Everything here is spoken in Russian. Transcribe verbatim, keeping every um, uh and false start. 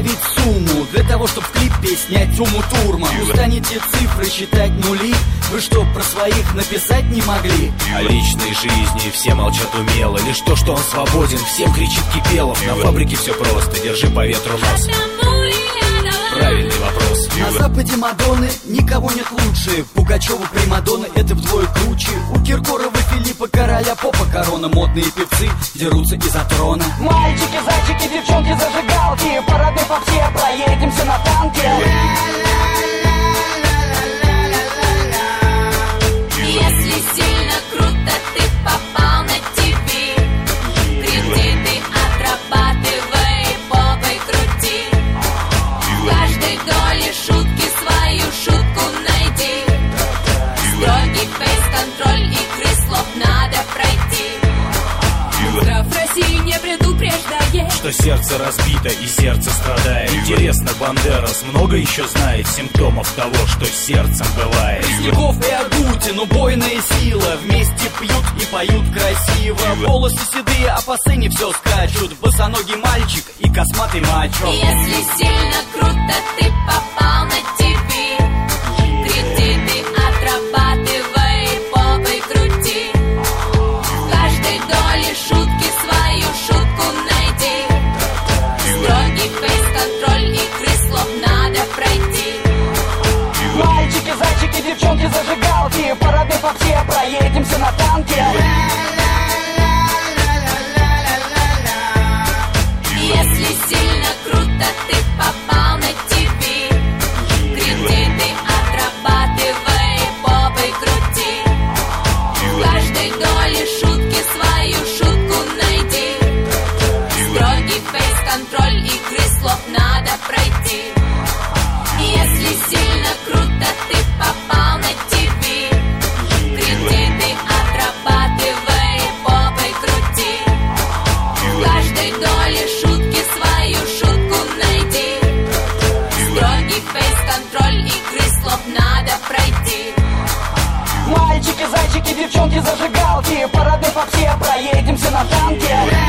составить сумму для того, чтобы в клипе снять Уму Турман. Устанете цифры считать нули, вы что, про своих написать не могли? О личной жизни все молчат умело, лишь то, что он свободен, всем кричит Кипелов. На фабрике все просто, держи по ветру нос. Правильный вопрос. На Западе Мадонны никого нет лучше. Пугачева примадонны — это вдвое круче. У Киркорова Филиппа короля попа корона. Модные певцы дерутся из-за трона. Мальчики, зайчики, девчонки, зажигалки, по родной попсе проедемся на танке. Если сильно круто ты попал на ТВ, кредиты отрабатывай, попой крути. В каждой доле шутки свою шутку найди. Строгий фейс-контроль, игры слов надо пройти. Здрав России не предупреждает, что сердце разбито и сердце страдает. Интересно, Бандерас много еще знает симптомов того, что с сердцем бывает. Пресняков и Агутин, убойная сила, вместе пьют и поют красиво. Волосы седые, а по сцене все скачут. Босоногий мальчик и косматый мачо. если сильно круто ты попал на ТВ, кредиты отрабатывай, попой крути. В каждой доле шутки свою шутку найди. Строгий фейс-контроль, игры слов надо пройти. Мальчики, зайчики, девчонки, зажигалки, по родной попсе проедемся на танке. Если сильно круто ты попал на ТВ, кредиты отрабатывай, попой крути. В каждой доле шутки свою шутку найди. Строгий фейс-контроль, игры слов надо пройти. Если сильно круто ты попал на ТВ, кредиты отрабатывай, попой крути. В каждой доле шутки свою шутку найди. Строгий фейс-контроль, игры слов надо пройти. Мальчики, зайчики, девчонки, зажигалки, по родной попсе проедемся на танке.